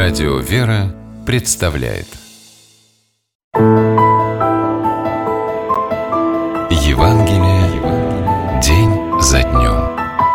Радио «Вера» представляет Евангелие день за днем.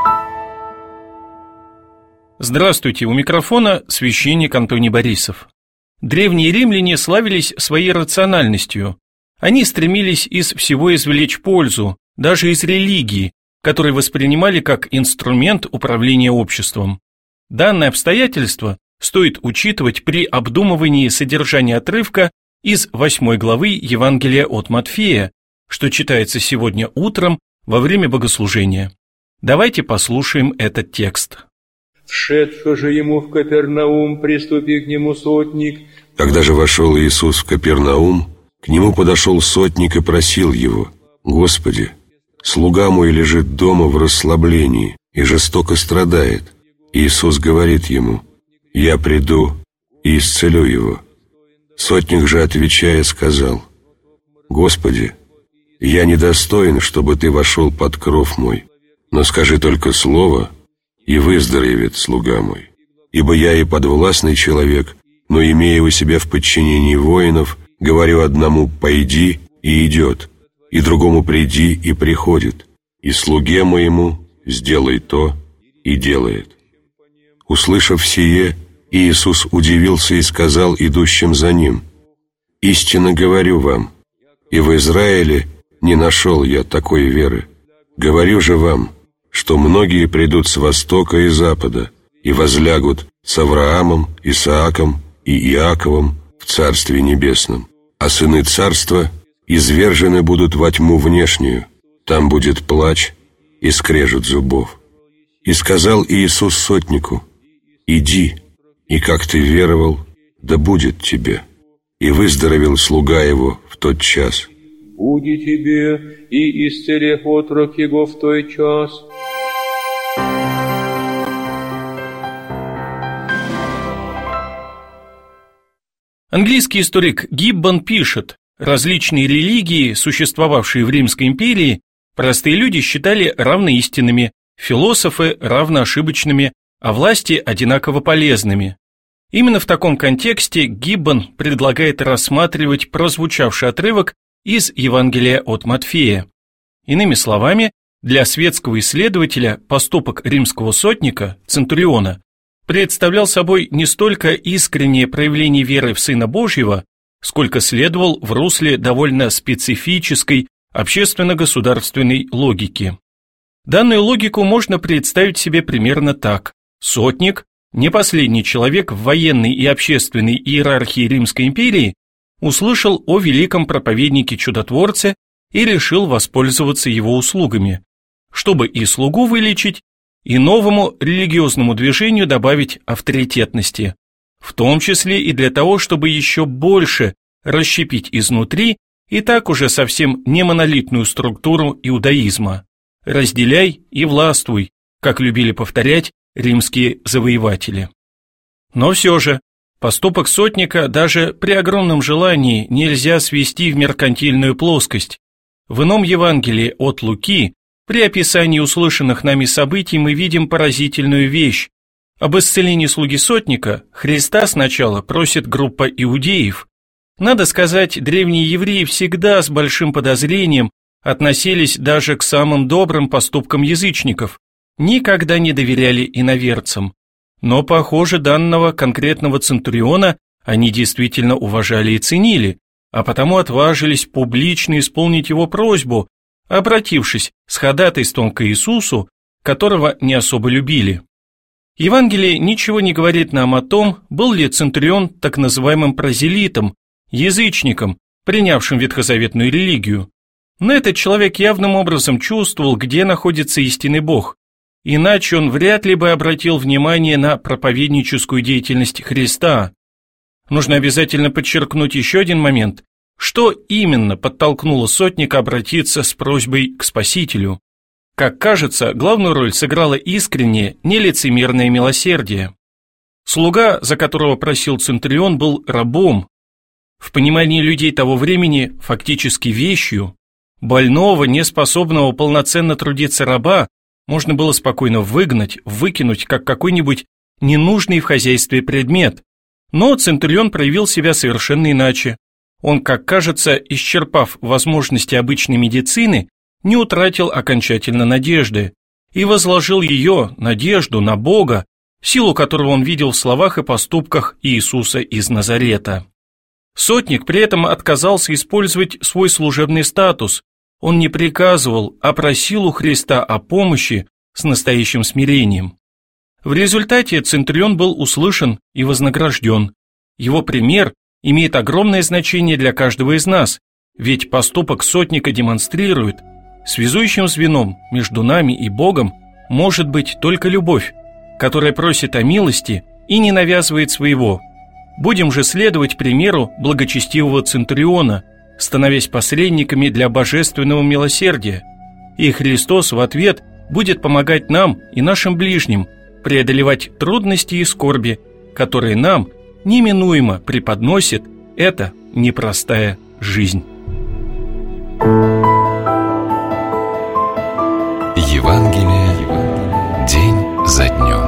Здравствуйте, у микрофона священник Антоний Борисов. Древние римляне славились своей рациональностью. Они стремились из всего извлечь пользу, даже из религии, которые воспринимали как инструмент управления обществом. Данное обстоятельство стоит учитывать при обдумывании содержания отрывка из 8 главы Евангелия от Матфея, что читается сегодня утром во время богослужения. Давайте послушаем этот текст. «Вшедший же ему в Капернаум, приступи к нему сотник». Когда же вошел Иисус в Капернаум, к нему подошел сотник и просил его: «Господи, слуга мой лежит дома в расслаблении и жестоко страдает». Иисус говорит ему: «Я приду и исцелю его». Сотник же, отвечая, сказал: «Господи, я недостоин, чтобы ты вошел под кров мой, но скажи только слово, и выздоровеет слуга мой. Ибо я и подвластный человек, но, имея у себя в подчинении воинов, говорю одному: пойди, и идет, и другому: приди, и приходит, и слуге моему: сделай то, и делает». Услышав сие, Иисус удивился и сказал идущим за ним: «Истинно говорю вам, и в Израиле не нашел я такой веры. Говорю же вам, что многие придут с востока и запада и возлягут с Авраамом, Исааком и Иаковом в Царстве Небесном, а сыны Царства извержены будут во тьму внешнюю, там будет плач и скрежет зубов». И сказал Иисус сотнику: «Иди, и как ты веровал, да будет тебе». И выздоровел слуга его в тот час. «Буди тебе, и исцелев отрок его в той час». Английский историк Гиббон пишет: различные религии, существовавшие в Римской империи, простые люди считали равноистинными, философы равноошибочными, а власти одинаково полезными. Именно в таком контексте Гиббон предлагает рассматривать прозвучавший отрывок из Евангелия от Матфея. Иными словами, для светского исследователя поступок римского сотника, центуриона, представлял собой не столько искреннее проявление веры в Сына Божьего, сколько следовал в русле довольно специфической общественно-государственной логики. Данную логику можно представить себе примерно так. Сотник, не последний человек в военной и общественной иерархии Римской империи, услышал о великом проповеднике-чудотворце и решил воспользоваться его услугами, чтобы и слугу вылечить, и новому религиозному движению добавить авторитетности, в том числе и для того, чтобы еще больше расщепить изнутри и так уже совсем не монолитную структуру иудаизма. «Разделяй и властвуй», как любили повторять римские завоеватели. Но все же, поступок сотника даже при огромном желании нельзя свести в меркантильную плоскость. В ином Евангелии от Луки, при описании услышанных нами событий, мы видим поразительную вещь. Об исцелении слуги сотника Христа сначала просит группа иудеев. Надо сказать, древние евреи всегда с большим подозрением относились даже к самым добрым поступкам язычников, никогда не доверяли иноверцам. Но, похоже, данного конкретного центуриона они действительно уважали и ценили, а потому отважились публично исполнить его просьбу, обратившись с ходатайством к Иисусу, которого не особо любили. Евангелие ничего не говорит нам о том, был ли центурион так называемым прозелитом, язычником, принявшим ветхозаветную религию. Но этот человек явным образом чувствовал, где находится истинный Бог, иначе он вряд ли бы обратил внимание на проповедническую деятельность Христа. Нужно обязательно подчеркнуть еще один момент, что именно подтолкнуло сотника обратиться с просьбой к Спасителю. Как кажется, главную роль сыграло искреннее, нелицемерное милосердие. Слуга, за которого просил центурион, был рабом, в понимании людей того времени фактически вещью. Больного, неспособного полноценно трудиться раба можно было спокойно выгнать, выкинуть, как какой-нибудь ненужный в хозяйстве предмет. Но Центурион проявил себя совершенно иначе. Он, как кажется, исчерпав возможности обычной медицины, не утратил окончательно надежды и возложил ее, надежду, на Бога, силу которого он видел в словах и поступках Иисуса из Назарета. Сотник при этом отказался использовать свой служебный статус. Он не приказывал, а просил у Христа о помощи с настоящим смирением. В результате Центурион был услышан и вознагражден. Его пример имеет огромное значение для каждого из нас, ведь поступок сотника демонстрирует, связующим звеном между нами и Богом может быть только любовь, которая просит о милости и не навязывает своего. Будем же следовать примеру благочестивого Центуриона, становясь посредниками для божественного милосердия, и Христос в ответ будет помогать нам и нашим ближним преодолевать трудности и скорби, которые нам неминуемо преподносит эта непростая жизнь. Евангелие день за днем.